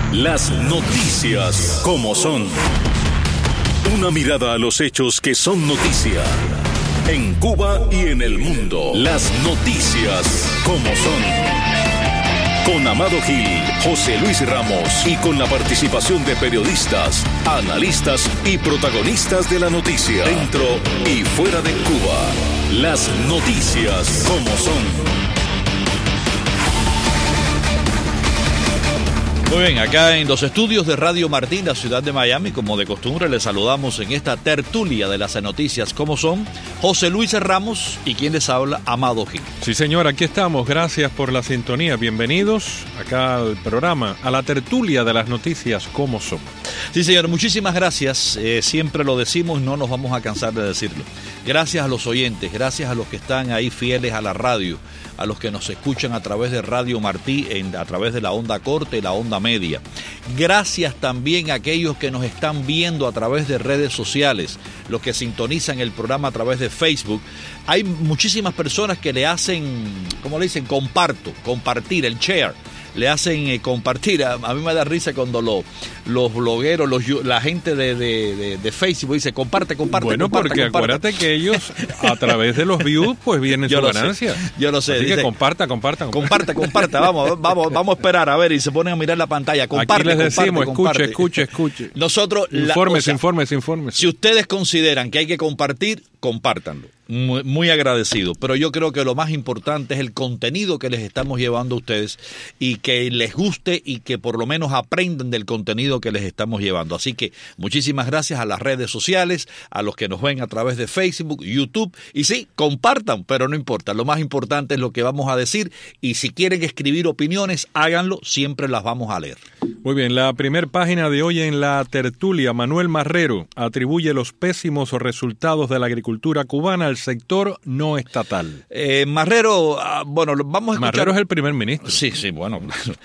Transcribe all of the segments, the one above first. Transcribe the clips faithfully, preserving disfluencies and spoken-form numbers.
Las noticias como son. Una mirada a los hechos que son noticia. En Cuba y en el mundo. Las noticias como son. Con Amado Gil, José Luis Ramos y con la participación de periodistas, analistas y protagonistas de la noticia. Dentro y fuera de Cuba. Las noticias como son. Muy bien, acá en los estudios de Radio Martín, la ciudad de Miami, como de costumbre, les saludamos en esta tertulia de las noticias como son, José Luis Ramos y quien les habla, Amado Gil. Sí, señor, aquí estamos. Gracias por la sintonía. Bienvenidos acá al programa, a la tertulia de las noticias como son. Sí, señor, muchísimas gracias. Eh, siempre lo decimos, no nos vamos a cansar de decirlo. Gracias a los oyentes, gracias a los que están ahí fieles a la radio, a los que nos escuchan a través de Radio Martí, en, a través de la onda corta y la onda media. Gracias también a aquellos que nos están viendo a través de redes sociales, los que sintonizan el programa a través de Facebook. Hay muchísimas personas que le hacen, ¿cómo le dicen? Comparto, compartir, el share. Le hacen eh, compartir. A, a mí me da risa cuando lo, los blogueros, los, la gente de, de, de, de Facebook dice comparte, comparte, bueno, comparte. Porque comparte. Acuérdate que ellos, a través de los views, pues vienen su ganancia. Sé, yo lo sé. Así dice, que comparta, comparta, comparta. Comparte, comparte. Vamos, vamos, vamos a esperar, a ver, y se ponen a mirar la pantalla. Comparte, aquí les decimos, comparte, comparte. escuche, escuche, escuche. Nosotros... Informes, la, o sea, informes, informes. Si ustedes consideran que hay que compartir, compártanlo. Muy, muy agradecido, pero yo creo que lo más importante es el contenido que les estamos llevando a ustedes y que les guste y que por lo menos aprendan del contenido que les estamos llevando. Así que muchísimas gracias a las redes sociales, a los que nos ven a través de Facebook, YouTube, y sí, compartan, pero no importa, lo más importante es lo que vamos a decir, y si quieren escribir opiniones, háganlo, siempre las vamos a leer. Muy bien, la primera página de hoy en la tertulia, Manuel Marrero atribuye los pésimos resultados de la agricultura cubana al sector no estatal. Eh, Marrero, ah, bueno, vamos a escuchar... Marrero es el primer ministro. Sí, sí, bueno,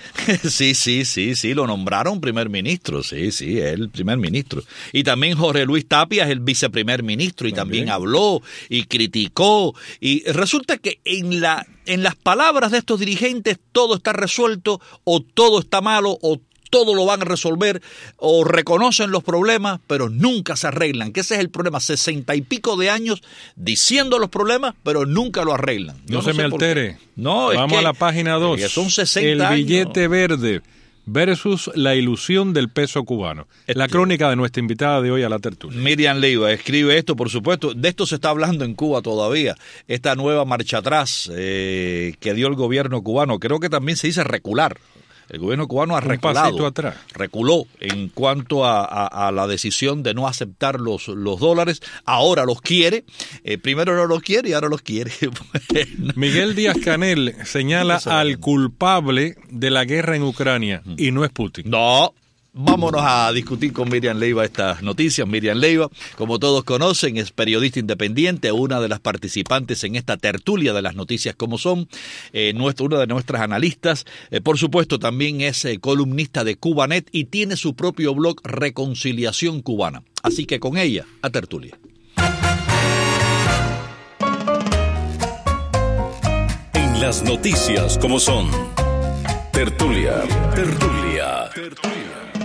sí, sí, sí, sí, lo nombraron primer ministro, sí, sí, es el primer ministro. Y también Jorge Luis Tapia es el viceprimer ministro y también, también habló y criticó. Y resulta que en la en las palabras de estos dirigentes todo está resuelto o todo está malo o todo lo van a resolver o reconocen los problemas, pero nunca se arreglan, que ese es el problema, sesenta y pico de años diciendo los problemas, pero nunca lo arreglan. Yo no, no se me altere. No, es Vamos que, a la página dos. Son sesenta el billete años. Verde versus la ilusión del peso cubano. Este, la crónica de nuestra invitada de hoy a la tertulia. Miriam Leiva escribe esto, por supuesto. De esto se está hablando en Cuba todavía. Esta nueva marcha atrás eh, que dio el gobierno cubano, creo que también se dice recular. El gobierno cubano ha reculado, un pasito atrás. reculó en cuanto a, a, a la decisión de no aceptar los, los dólares. Ahora los quiere. Eh, primero no los quiere y ahora los quiere. Bueno. Miguel Díaz-Canel señala al culpable de la guerra en Ucrania y no es Putin. No. Vámonos a discutir con Miriam Leiva estas noticias. Miriam Leiva, como todos conocen, es periodista independiente, una de las participantes en esta tertulia de las noticias como son, eh, nuestra, una de nuestras analistas. Eh, por supuesto, también es eh, columnista de Cubanet y tiene su propio blog Reconciliación Cubana. Así que con ella, a tertulia. En las noticias como son. Tertulia, tertulia, tertulia.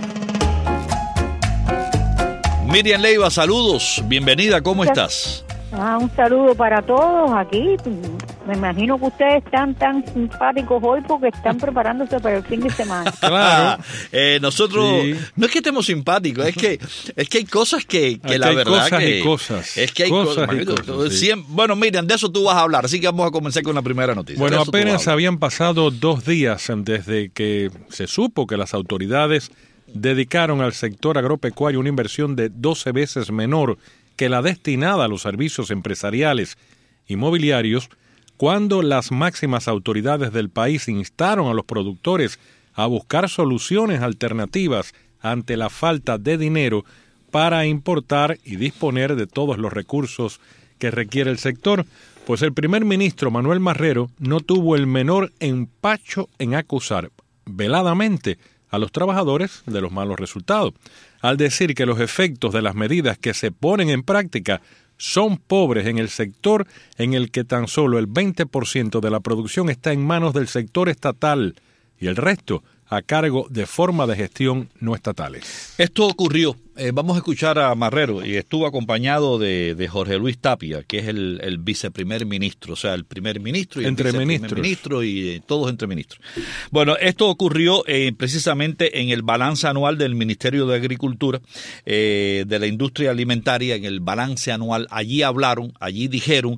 Miriam Leiva, saludos, bienvenida, ¿cómo estás? Ah, un saludo para todos aquí. Me imagino que ustedes están tan simpáticos hoy porque están preparándose para el fin de semana. Claro. eh, nosotros, sí. No es que estemos simpáticos, es que es que hay cosas que, que la hay verdad cosas que... y cosas. Es que hay cosas co- y cosas, sí. Siempre, bueno, Miriam, de eso tú vas a hablar, así que vamos a comenzar con la primera noticia. Bueno, apenas habían pasado dos días desde que se supo que las autoridades dedicaron al sector agropecuario una inversión de doce veces menor que la destinada a los servicios empresariales inmobiliarios, cuando las máximas autoridades del país instaron a los productores a buscar soluciones alternativas ante la falta de dinero para importar y disponer de todos los recursos que requiere el sector, pues el primer ministro Manuel Marrero no tuvo el menor empacho en acusar veladamente a los trabajadores de los malos resultados, al decir que los efectos de las medidas que se ponen en práctica son pobres en el sector en el que tan solo el veinte por ciento de la producción está en manos del sector estatal y el resto a cargo de forma de gestión no estatales. Esto ocurrió, eh, vamos a escuchar a Marrero, y estuvo acompañado de, de Jorge Luis Tapia, que es el, el viceprimer ministro, o sea, el primer ministro y el entre viceprimer ministros. ministro y eh, todos entre ministros. Bueno, esto ocurrió eh, precisamente en el balance anual del Ministerio de Agricultura, eh, de la industria alimentaria, en el balance anual. Allí hablaron, allí dijeron,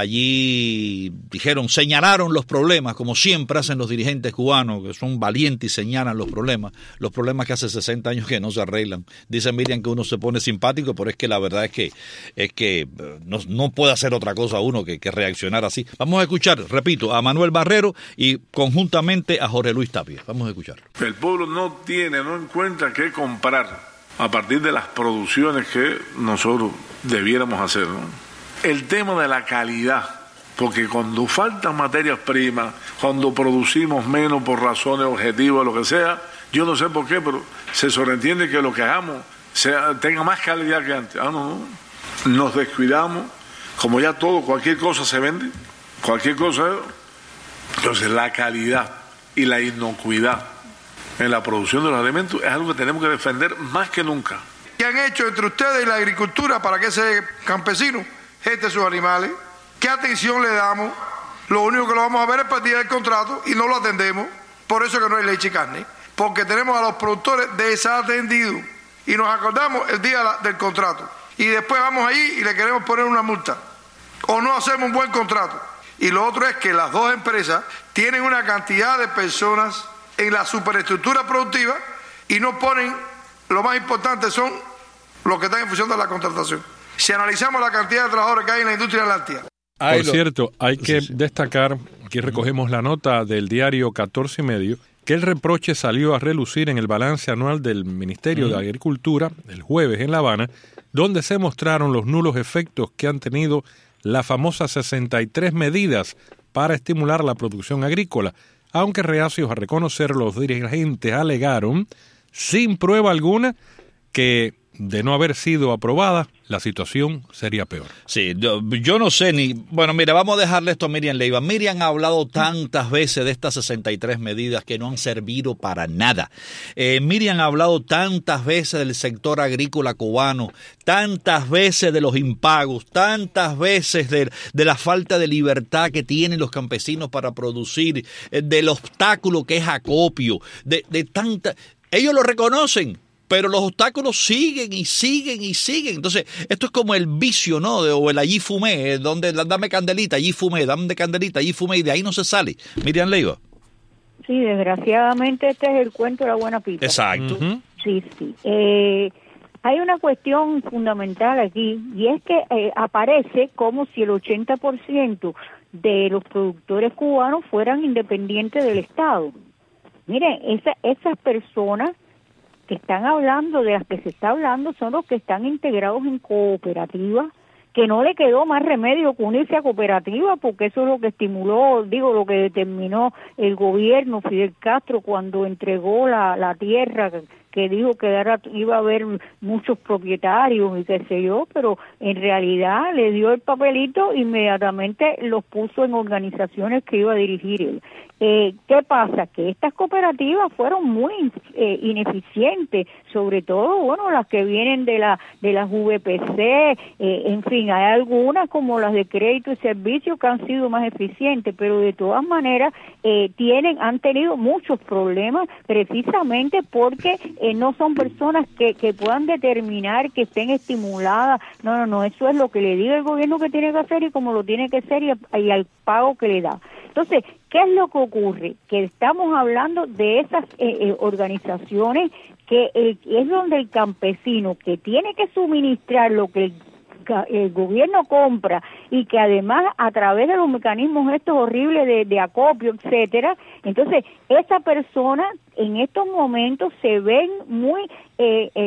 allí dijeron, señalaron los problemas, como siempre hacen los dirigentes cubanos, que son valientes y señalan los problemas, los problemas que hace sesenta años que no se arreglan. Dicen, Miriam, que uno se pone simpático, pero es que la verdad es que es que no, no puede hacer otra cosa uno que, que reaccionar así. Vamos a escuchar, repito, a Manuel Marrero y conjuntamente a Jorge Luis Tapia. Vamos a escuchar. El pueblo no tiene, no encuentra qué comprar a partir de las producciones que nosotros debiéramos hacer, ¿no? El tema de la calidad, porque cuando faltan materias primas, cuando producimos menos por razones objetivas, lo que sea, yo no sé por qué, pero se sobreentiende que lo que hagamos sea, tenga más calidad que antes. Ah, no, no. Nos descuidamos, como ya todo, cualquier cosa se vende, cualquier cosa. Entonces la calidad y la inocuidad en la producción de los alimentos es algo que tenemos que defender más que nunca. ¿Qué han hecho entre ustedes y la agricultura para que ese campesino geste sus animales? ¿Qué atención le damos? Lo único que lo vamos a ver es para el día del contrato y no lo atendemos. Por eso que no hay leche y carne, porque tenemos a los productores desatendidos y nos acordamos el día del contrato y después vamos allí y le queremos poner una multa o no hacemos un buen contrato. Y lo otro es que las dos empresas tienen una cantidad de personas en la superestructura productiva y no ponen, lo más importante son los que están en función de la contratación. Si analizamos la cantidad de trabajadores que hay en la industria láctea. Por cierto, hay que destacar, aquí recogemos la nota del diario catorce y medio, que el reproche salió a relucir en el balance anual del Ministerio de Agricultura el jueves en La Habana, donde se mostraron los nulos efectos que han tenido las famosas sesenta y tres medidas para estimular la producción agrícola, aunque reacios a reconocerlo, los dirigentes alegaron, sin prueba alguna, que de no haber sido aprobada, la situación sería peor. Sí, yo, yo no sé ni... Bueno, mira, vamos a dejarle esto a Miriam Leiva. Miriam ha hablado tantas veces de estas sesenta y tres medidas que no han servido para nada. Eh, Miriam ha hablado tantas veces del sector agrícola cubano, tantas veces de los impagos, tantas veces de, de la falta de libertad que tienen los campesinos para producir, eh, del obstáculo que es acopio, de, de tanta... Ellos lo reconocen, pero los obstáculos siguen y siguen y siguen. Entonces, esto es como el vicio, ¿no? De, o el allí fumé, donde dame candelita, allí fumé, dame candelita, allí fumé, y de ahí no se sale. Miriam Leiva. Sí, desgraciadamente este es el cuento de la buena pipa. Exacto. Uh-huh. Sí, sí. Eh, hay una cuestión fundamental aquí, y es que eh, aparece como si el ochenta por ciento de los productores cubanos fueran independientes del Estado. Miren, esa, esas personas que están hablando, de las que se está hablando, son los que están integrados en cooperativas, que no le quedó más remedio que unirse a cooperativa, porque eso es lo que estimuló, digo, lo que determinó el gobierno Fidel Castro cuando entregó la, la tierra, que dijo que era, iba a haber muchos propietarios y qué sé yo, pero en realidad le dio el papelito, inmediatamente los puso en organizaciones que iba a dirigir él. Eh, ¿Qué pasa? Que estas cooperativas fueron muy eh, ineficientes, sobre todo, bueno, las que vienen de la de las V P C, eh, en fin, hay algunas como las de crédito y servicios que han sido más eficientes, pero de todas maneras eh, tienen han tenido muchos problemas precisamente porque eh, no son personas que, que puedan determinar, que estén estimuladas. No, no, no, eso es lo que le diga el gobierno que tiene que hacer y como lo tiene que hacer y, y al pago que le da. Entonces, ¿qué es lo que ocurre? Que estamos hablando de esas eh, eh, organizaciones que el, es donde el campesino que tiene que suministrar lo que el, el gobierno compra y que además a través de los mecanismos estos horribles de, de acopio, etcétera, entonces esa persona en estos momentos se ven muy... Eh, eh,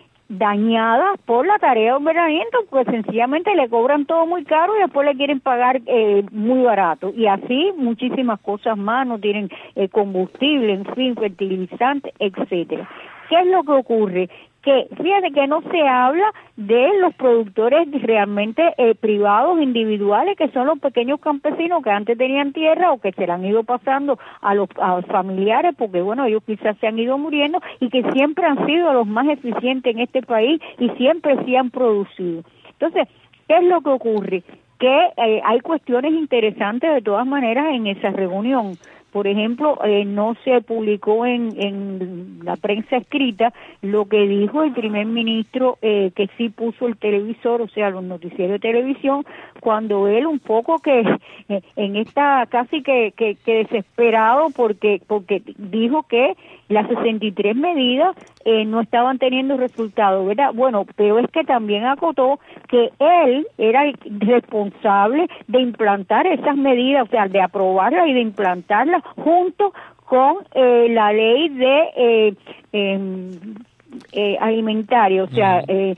dañadas por la tarea de ordenamiento, pues sencillamente le cobran todo muy caro y después le quieren pagar eh, muy barato, y así muchísimas cosas más, no tienen eh, combustible, en fin, fertilizantes, etcétera. ¿qué es lo que ocurre? Que fíjate que no se habla de los productores realmente eh, privados, individuales, que son los pequeños campesinos que antes tenían tierra o que se la han ido pasando a los, a los familiares, porque bueno, ellos quizás se han ido muriendo y que siempre han sido los más eficientes en este país y siempre sí han producido. Entonces, ¿qué es lo que ocurre? Que eh, hay cuestiones interesantes de todas maneras en esa reunión. Por ejemplo, eh, no se publicó en, en la prensa escrita lo que dijo el primer ministro, eh, que sí puso el televisor, o sea, los noticieros de televisión, cuando él un poco que eh, en esta casi que, que, que desesperado porque porque dijo que las sesenta y tres medidas eh, no estaban teniendo resultados, ¿verdad? Bueno, pero es que también acotó que él era el responsable de implantar esas medidas, o sea, de aprobarlas y de implantarlas junto con eh, la ley de eh, eh, eh, alimentaria, o sea, eh,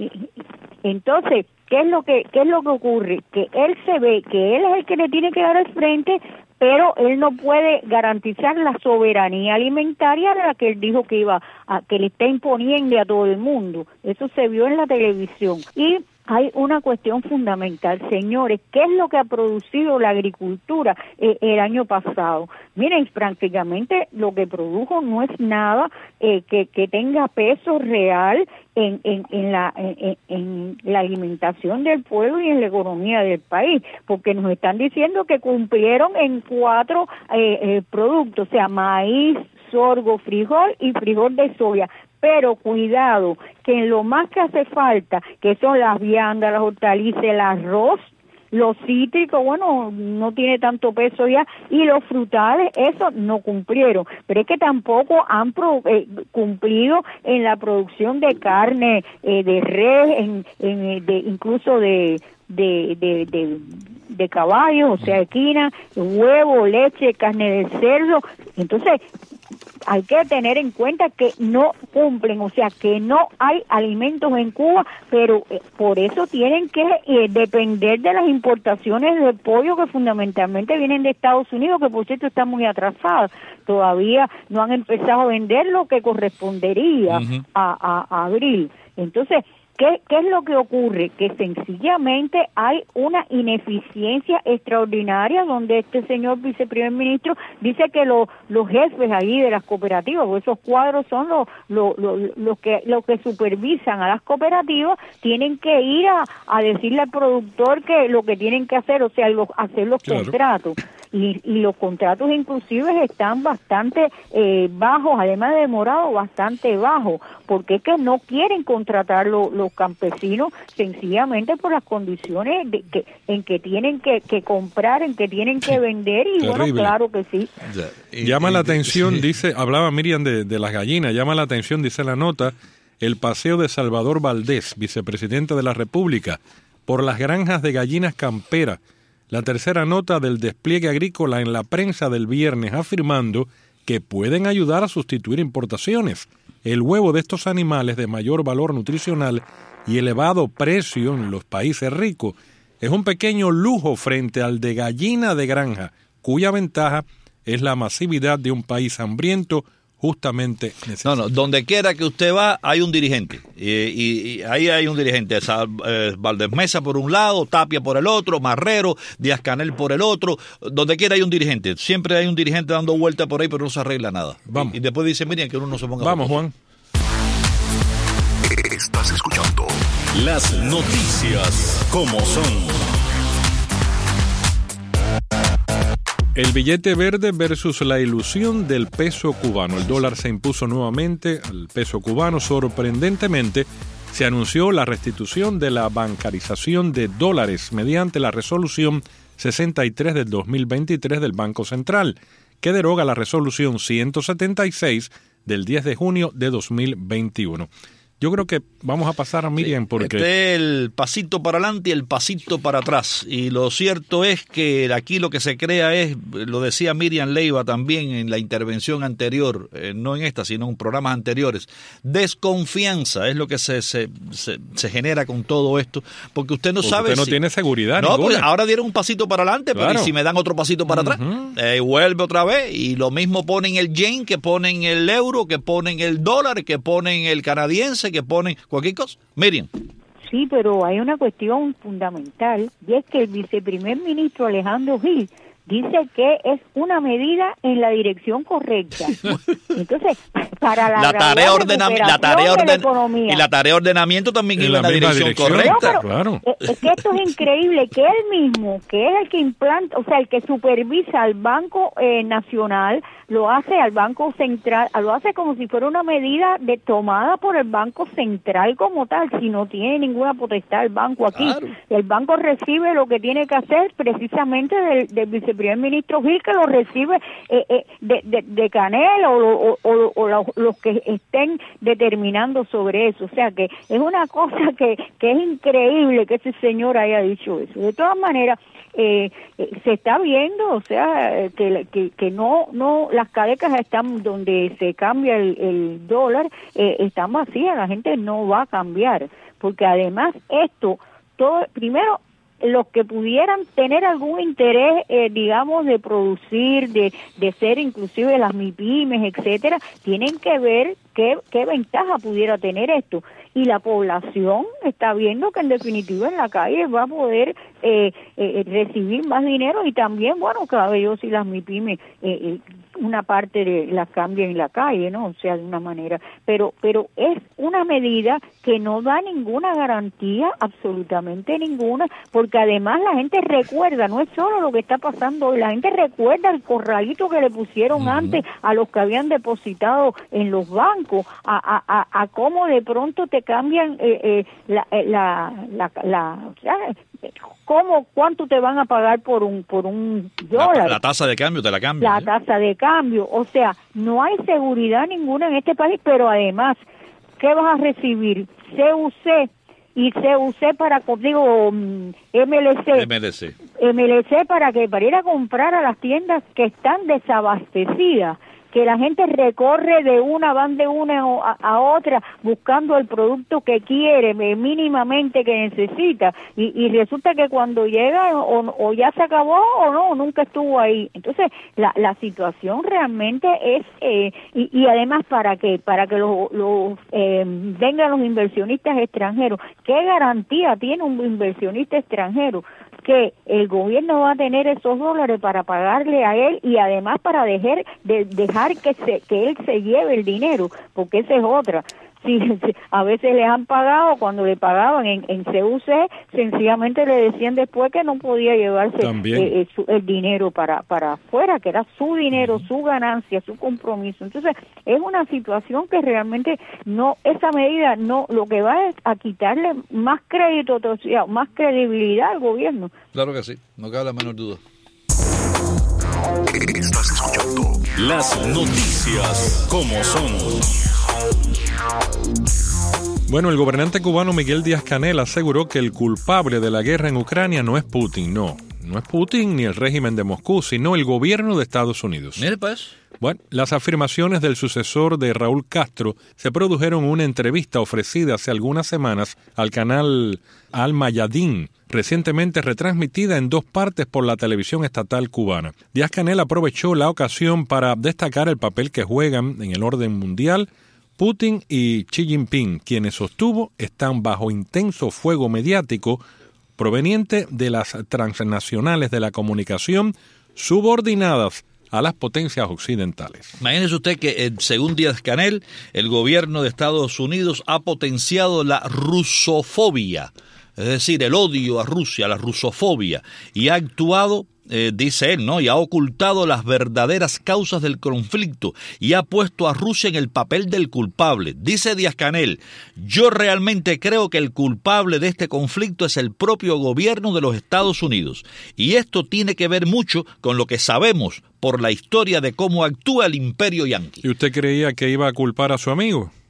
entonces, ¿qué es lo que qué es lo que ocurre? Que él se ve que él es el que le tiene que dar el frente, pero él no puede garantizar la soberanía alimentaria de la que él dijo que iba a, que le está imponiendo a todo el mundo. Eso se vio en la televisión. Y hay una cuestión fundamental, señores, ¿qué es lo que ha producido la agricultura eh, el año pasado? Miren, prácticamente lo que produjo no es nada eh, que, que tenga peso real en, en, en, la, en, en la alimentación del pueblo y en la economía del país, porque nos están diciendo que cumplieron en cuatro eh, eh, productos, o sea, maíz, sorgo, frijol y frijol de soya. Pero cuidado, que en lo más que hace falta, que son las viandas, las hortalizas, el arroz, los cítricos, bueno, no tiene tanto peso ya, y los frutales, eso no cumplieron. Pero es que tampoco han pro, eh, cumplido en la producción de carne, eh, de res, en, en, de, incluso de, de, de, de, de caballos, o sea, equina, huevo, leche, carne de cerdo. Entonces, hay que tener en cuenta que no cumplen, o sea, que no hay alimentos en Cuba, pero eh, por eso tienen que eh, depender de las importaciones de pollo que fundamentalmente vienen de Estados Unidos, que por cierto están muy atrasadas. Todavía no han empezado a vender lo que correspondería uh-huh. a, a, a abril. Entonces, ¿Qué, ¿Qué es lo que ocurre? Que sencillamente hay una ineficiencia extraordinaria donde este señor viceprimer ministro dice que lo, los jefes ahí de las cooperativas, porque esos cuadros son los, los, los, los, que, los que supervisan a las cooperativas, tienen que ir a, a decirle al productor que lo que tienen que hacer, o sea, los, hacer los claro. contratos. Y, y los contratos inclusive están bastante eh, bajos, además de demorado, bastante bajos, porque es que no quieren contratar lo, los campesinos sencillamente por las condiciones de que, en que tienen que, que comprar, en que tienen que vender, y Terrible. Bueno, claro que sí. Ya. Y, llama y, la atención, sí. dice, hablaba Miriam de, de las gallinas, llama la atención, dice la nota, el paseo de Salvador Valdés, vicepresidente de la República, por las granjas de gallinas camperas. La tercera nota del despliegue agrícola en la prensa del viernes afirmando que pueden ayudar a sustituir importaciones. El huevo de estos animales de mayor valor nutricional y elevado precio en los países ricos es un pequeño lujo frente al de gallina de granja, cuya ventaja es la masividad de un país hambriento justamente necesario. No, no, donde quiera que usted va hay un dirigente, y, y, y ahí hay un dirigente, Sal, eh, Valdés Mesa por un lado, Tapia por el otro, Marrero, Díaz-Canel por el otro, donde quiera hay un dirigente, siempre hay un dirigente dando vuelta por ahí, pero no se arregla nada. Vamos. Y, y después dice, miren, que uno no se ponga... Vamos, Juan. Estás escuchando las noticias como son. El billete verde versus la ilusión del peso cubano. El dólar se impuso nuevamente al peso cubano. Sorprendentemente, se anunció la restitución de la bancarización de dólares mediante la resolución sesenta y tres del dos mil veintitrés del Banco Central, que deroga la resolución ciento setenta y seis del diez de junio de dos mil veintiuno. Yo creo que vamos a pasar a Miriam sí, porque... Este es el pasito para adelante y el pasito para atrás. Y lo cierto es que aquí lo que se crea es, lo decía Miriam Leiva también en la intervención anterior, eh, no en esta, sino en programas anteriores, desconfianza es lo que se, se, se, se genera con todo esto, porque usted no porque sabe usted no si... tiene seguridad No, ninguna. pues ahora dieron un pasito para adelante, claro. pero ¿y si me dan otro pasito para atrás? Uh-huh. Eh, vuelve otra vez, y lo mismo ponen el yen, que ponen el euro, que ponen el dólar, que ponen el canadiense, que ponen cualquier cosa. Miriam. Sí, pero hay una cuestión fundamental, y es que el viceprimer ministro Alejandro Gil dice que es una medida en la dirección correcta. Entonces, para la, la tarea ordenamiento la tarea orden, la economía, y la tarea de ordenamiento también en iba en la dirección, dirección correcta. No, claro. Es, es que esto es increíble, que él mismo, que es el que implanta, o sea, el que supervisa al Banco eh, Nacional, lo hace al Banco Central, lo hace como si fuera una medida de tomada por el Banco Central como tal, si no tiene ninguna potestad el banco aquí. Claro. El banco recibe lo que tiene que hacer precisamente del, del viceprimer ministro Gil, que lo recibe eh, eh, de, de, de Canel o, o, o, o los, los que estén determinando sobre eso. O sea que es una cosa que, que es increíble que ese señor haya dicho eso. De todas maneras, Eh, eh, se está viendo, o sea, que, que, que no, no, las cadenas están donde se cambia el, el dólar, eh, están vacías, la gente no va a cambiar, porque además esto, todo, primero, los que pudieran tener algún interés, eh, digamos, de producir, de, de ser inclusive las MIPYMES, etcétera, tienen que ver qué, qué ventaja pudiera tener esto. Y la población está viendo que en definitiva en la calle va a poder eh, eh, recibir más dinero, y también, bueno, claro, yo si las MIPYMES, eh, eh, una parte de las cambian en la calle, ¿no? O sea, de una manera, pero pero es una medida que no da ninguna garantía, absolutamente ninguna, porque además la gente recuerda, no es solo lo que está pasando hoy, la gente recuerda el corralito que le pusieron uh-huh. antes a los que habían depositado en los bancos, a, a, a, a cómo de pronto te cambian eh, eh, la, la, la, la, o sea, cómo, cuánto te van a pagar por un por un dólar. La, la tasa de cambio te la cambian. La ¿eh? tasa de cambio, o sea, no hay seguridad ninguna en este país, pero además, ¿qué vas a recibir? C U C y C U C para, digo, M L C. M L C. M L C para que para ir a comprar a las tiendas que están desabastecidas, que la gente recorre de una, van de una a, a otra buscando el producto que quiere, mínimamente que necesita, y, y resulta que cuando llega o, o ya se acabó o no, nunca estuvo ahí. Entonces, la, la situación realmente es, eh, y, y además, ¿para qué? Para que los, los eh, vengan los inversionistas extranjeros. ¿Qué garantía tiene un inversionista extranjero? Que el gobierno va a tener esos dólares para pagarle a él, y además para dejar de, dejar que se, que él se lleve el dinero, porque esa es otra. Si, si a veces les han pagado, cuando le pagaban en, en C U C, sencillamente le decían después que no podía llevarse eh, eh, su, el dinero para para afuera, que era su dinero, su ganancia, su compromiso. Entonces, es una situación que realmente no, esa medida no, lo que va es a quitarle más crédito, más credibilidad al gobierno. Claro que sí, no cabe la menor duda. Estás escuchando las noticias como son. Bueno, el gobernante cubano Miguel Díaz-Canel aseguró que el culpable de la guerra en Ucrania no es Putin, no. No es Putin ni el régimen de Moscú, sino el gobierno de Estados Unidos. Mire pues. Bueno, las afirmaciones del sucesor de Raúl Castro se produjeron en una entrevista ofrecida hace algunas semanas al canal Al Mayadin, recientemente retransmitida en dos partes por la televisión estatal cubana. Díaz-Canel aprovechó la ocasión para destacar el papel que juegan en el orden mundial Putin y Xi Jinping, quienes sostuvo están bajo intenso fuego mediático proveniente de las transnacionales de la comunicación subordinadas a las potencias occidentales. Imagínese usted que, eh, según Díaz-Canel, el gobierno de Estados Unidos ha potenciado la rusofobia, es decir, el odio a Rusia, la rusofobia, y ha actuado, eh, dice él, ¿no? Y ha ocultado las verdaderas causas del conflicto y ha puesto a Rusia en el papel del culpable. Dice Díaz-Canel, yo realmente creo que el culpable de este conflicto es el propio gobierno de los Estados Unidos. Y esto tiene que ver mucho con lo que sabemos por la historia de cómo actúa el imperio yanqui. ¿Y usted creía que iba a culpar a su amigo?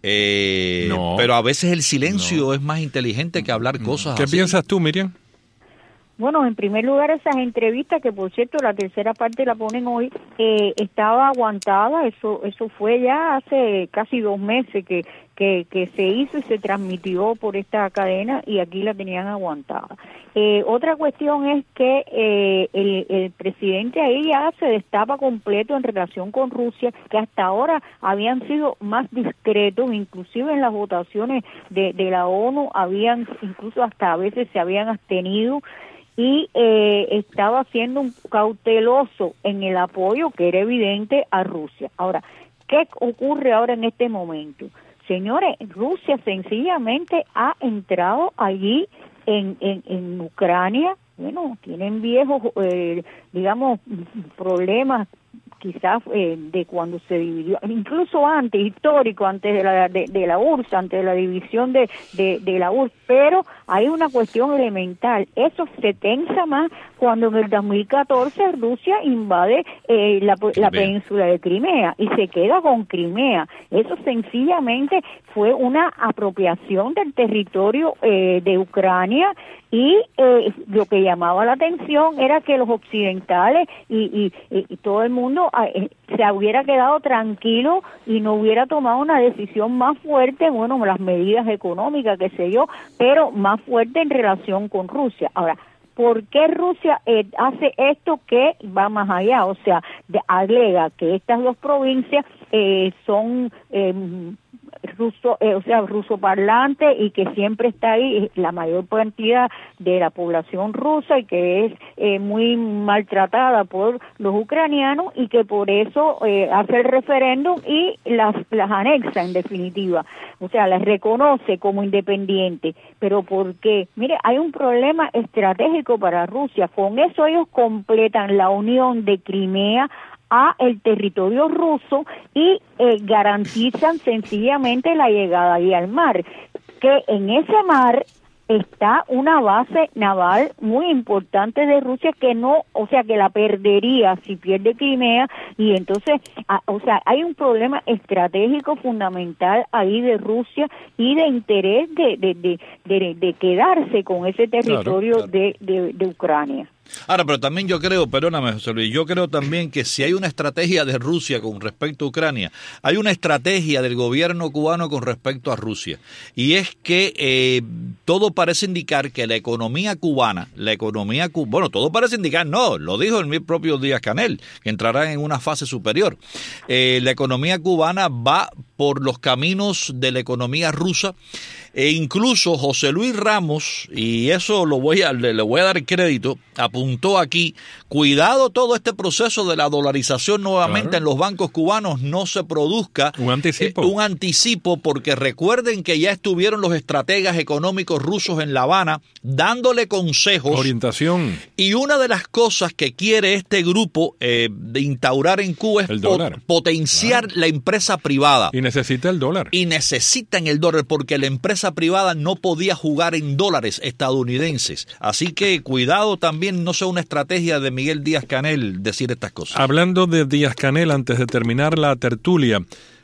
Eh, No. Pero a veces el silencio No. es más inteligente que hablar cosas ¿Qué así. piensas tú, Miriam? Bueno, en primer lugar, esas entrevistas, que por cierto la tercera parte la ponen hoy, eh, estaba aguantada, eso eso fue ya hace casi dos meses que, que, que se hizo y se transmitió por esta cadena y aquí la tenían aguantada. Eh, otra cuestión es que eh, el, el presidente ahí ya se destapa completo en relación con Rusia, que hasta ahora habían sido más discretos, inclusive en las votaciones de, de la ONU, habían incluso hasta a veces se habían abstenido, y eh, estaba siendo un cauteloso en el apoyo que era evidente a Rusia. Ahora, ¿qué ocurre ahora en este momento? Señores, Rusia sencillamente ha entrado allí en, en, en Ucrania. Bueno, tienen viejos, eh, digamos, problemas quizás eh, de cuando se dividió, incluso antes, histórico, antes de la de, de la U R S S, antes de la división de, de, de la U R S S, pero hay una cuestión elemental, eso se tensa más cuando en el dos mil catorce Rusia invade eh, la, la península de Crimea y se queda con Crimea. Eso sencillamente fue una apropiación del territorio eh, de Ucrania, y eh, lo que llamaba la atención era que los occidentales y, y, y todo el mundo eh, se hubiera quedado tranquilo y no hubiera tomado una decisión más fuerte, bueno, las medidas económicas, qué sé yo, pero más fuerte en relación con Rusia. Ahora, ¿por qué Rusia eh, hace esto que va más allá? O sea, de, alega que estas dos provincias eh, son eh, ruso, eh, o sea, rusoparlante, y que siempre está ahí la mayor cantidad de la población rusa y que es eh, muy maltratada por los ucranianos, y que por eso eh, hace el referéndum y las, las anexa en definitiva, o sea, las reconoce como independiente. ¿Pero por qué? Mire, hay un problema estratégico para Rusia. Con eso ellos completan la unión de Crimea a el territorio ruso y eh, garantizan sencillamente la llegada ahí al mar, que en ese mar está una base naval muy importante de Rusia que no, o sea, que la perdería si pierde Crimea, y entonces, a, o sea, hay un problema estratégico fundamental ahí de Rusia y de interés de de, de, de, de quedarse con ese territorio claro, claro. De, de, de Ucrania. Ahora, pero también yo creo, perdóname, José Luis, yo creo también que si hay una estrategia de Rusia con respecto a Ucrania, hay una estrategia del gobierno cubano con respecto a Rusia. Y es que eh, todo parece indicar que la economía cubana, la economía cubana, bueno, todo parece indicar, no, lo dijo el propio Díaz-Canel, que entrará en una fase superior. Eh, la economía cubana va por los caminos de la economía rusa. E incluso José Luis Ramos, y eso lo voy a, le, le voy a dar crédito, apuntó aquí, cuidado todo este proceso de la dolarización nuevamente claro. en los bancos cubanos, no se produzca un anticipo. Eh, un anticipo, porque recuerden que ya estuvieron los estrategas económicos rusos en La Habana dándole consejos. Orientación. Y una de las cosas que quiere este grupo eh, de instaurar en Cuba es po potenciar claro. la empresa privada. Y necesita el dólar. Y necesitan el dólar porque la empresa privada no podía jugar en dólares estadounidenses. Así que cuidado también, no sea una estrategia de Miguel Díaz-Canel decir estas cosas. Hablando de Díaz-Canel, antes de terminar la tertulia,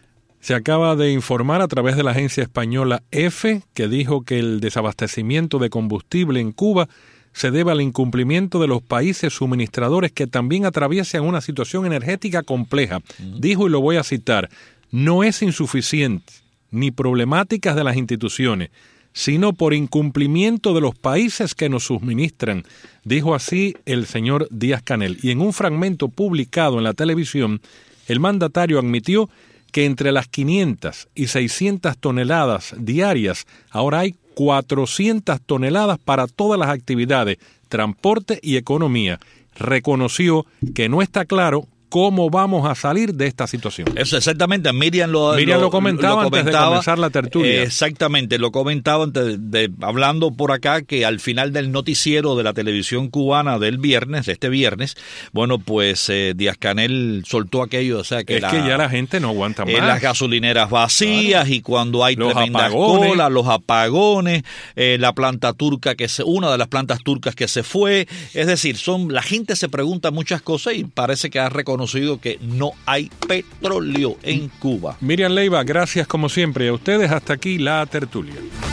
se acaba de informar a través de la agencia española EFE, que dijo que el desabastecimiento de combustible en Cuba se debe al incumplimiento de los países suministradores, que también atraviesan una situación energética compleja. Uh-huh. Dijo, y lo voy a citar, no es insuficiente ni problemáticas de las instituciones, sino por incumplimiento de los países que nos suministran, dijo así el señor Díaz-Canel. Y en un fragmento publicado en la televisión, el mandatario admitió que entre las quinientas y seiscientas toneladas diarias, ahora hay cuatrocientas toneladas para todas las actividades, transporte y economía. Reconoció que no está claro cómo vamos a salir de esta situación. Eso exactamente, Miriam lo, Miriam lo, lo comentaba lo antes de comenzar la tertulia. Eh, exactamente, lo comentaba antes de, de, hablando por acá, que al final del noticiero de la televisión cubana del viernes, de este viernes, bueno, pues eh, Díaz-Canel soltó aquello, o sea que es la, que ya la gente no aguanta más. Eh, las gasolineras vacías, claro. y cuando hay los tremendas apagones. colas, los apagones, eh, la planta turca que se, una de las plantas turcas que se fue, es decir, son la gente se pregunta muchas cosas y parece que ha reconocido reconocido que no hay petróleo en Cuba. Miriam Leiva, gracias como siempre. A ustedes hasta aquí la tertulia.